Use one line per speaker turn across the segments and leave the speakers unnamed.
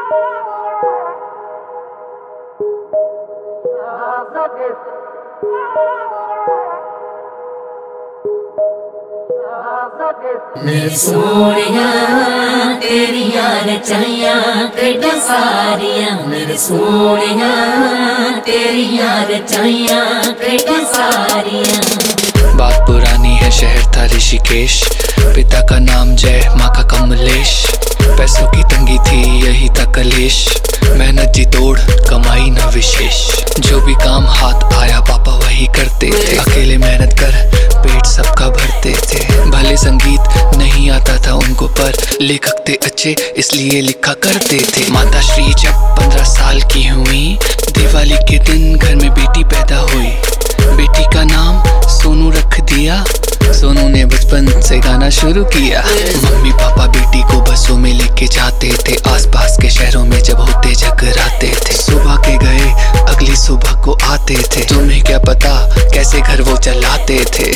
मेरे सोनिया तेरिया रचाइया केड़ा सारिया, मेरे सोनिया तेरिया रचाइया केड़ा सारिया।
बात पुरानी है, शहर था ऋषिकेश, पिता का नाम जय, माँ का कमलेश। पैसों की तंगी थी यही था कलेश, मेहनत जी तोड़ कमाई न विशेष। जो भी काम हाथ आया पापा वही करते थे, अकेले मेहनत कर पेट सबका भरते थे। भले संगीत नहीं आता था उनको पर लेखक थे अच्छे इसलिए लिखा करते थे। माता श्री जब 15 साल की हुई, दिवाली के दिन घर में बेटी पैदा हुई। बेटी का नाम सोनू रख दिया, सोनू ने बचपन से गाना शुरू किया। मम्मी पापा बेटी को बसों में लेके जाते थे, आसपास के शहरों में जब होते जगराते थे। सुबह के गए अगली सुबह को आते थे, तुम्हें क्या पता कैसे घर वो चलाते थे।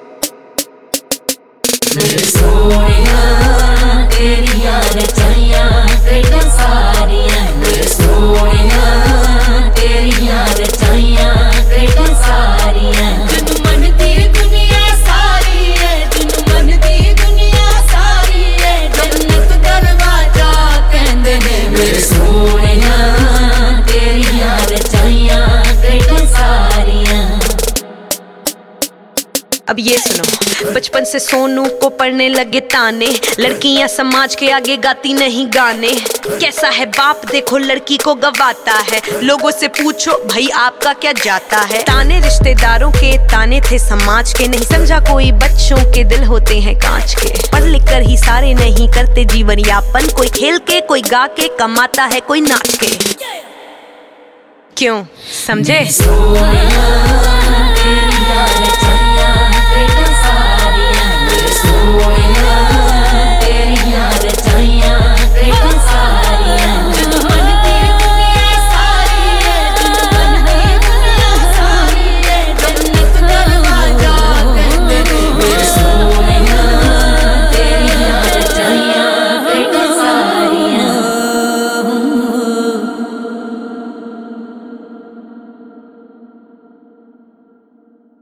मेरे सोनिया तेरिया रचाइया केड़ा सारिया, मेरे सोनिया तेरिया रचाइया केड़ा सारिया। जिन्नू मन दी दुनिया सारी है, जिन्नू मन दी दुनिया सारी है, जन्नत दरवाजा कहंदे ने। मेरे सोनिया तेरिया रचाइया केड़ा सारिया।
अब ये सुनो, बचपन से सोनू को पढ़ने लगे ताने, लड़कियां समाज के आगे गाती नहीं गाने। कैसा है बाप देखो लड़की को गवाता है, लोगों से पूछो भाई आपका क्या जाता है। ताने रिश्तेदारों के, ताने थे समाज के, नहीं समझा कोई बच्चों के दिल होते हैं कांच के। पढ़ लिख कर ही सारे नहीं करते जीवन यापन, कोई खेल के कोई गा के कमाता है कोई नाच के। क्यों समझे?